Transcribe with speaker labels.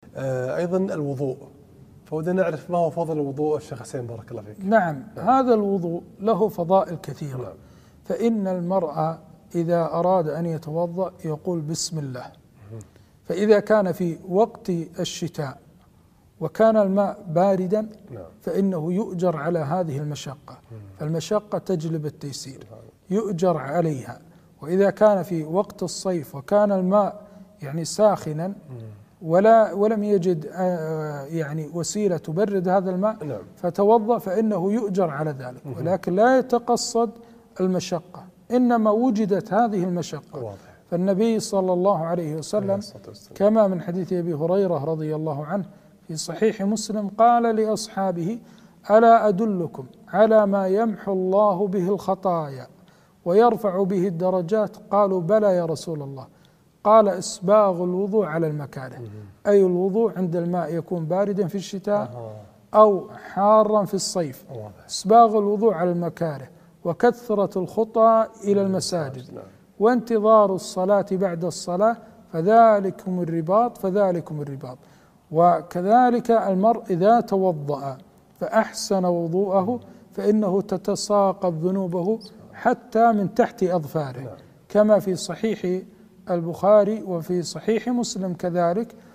Speaker 1: أيضا الوضوء، فودنا نعرف ما هو فضل الوضوء الشيخ حسين بارك الله فيك.
Speaker 2: نعم. هذا الوضوء له فضائل كثيرة.
Speaker 1: نعم.
Speaker 2: فإن المرء إذا أراد أن يتوضأ يقول بسم الله. فإذا كان في وقت الشتاء وكان الماء باردا فإنه يؤجر على هذه المشقة، فالمشقة تجلب التيسير، يؤجر عليها. وإذا كان في وقت الصيف وكان الماء يعني ساخنا ولم يجد يعني وسيلة تبرد هذا الماء فتوضأ فإنه يؤجر على ذلك، ولكن لا يتقصد المشقة، إنما وجدت هذه المشقة. فالنبي صلى الله عليه وسلم كما من حديث أبي هريرة رضي الله عنه في صحيح مسلم قال لأصحابه: ألا أدلكم على ما يمحو الله به الخطايا ويرفع به الدرجات؟ قالوا: بلى يا رسول الله. قال: إسباغ الوضوء على المكاره، أي الوضوء عند الماء يكون باردا في الشتاء أو حارا في الصيف، إسباغ الوضوء على المكاره، وكثرة الخطى إلى المساجد، وانتظار الصلاة بعد الصلاة، فذلكم الرباط. وكذلك المرء إذا توضأ فأحسن وضوءه فإنه تتساقط ذنوبه حتى من تحت أظفاره، كما في صحيح البخاري وفي صحيح مسلم كذلك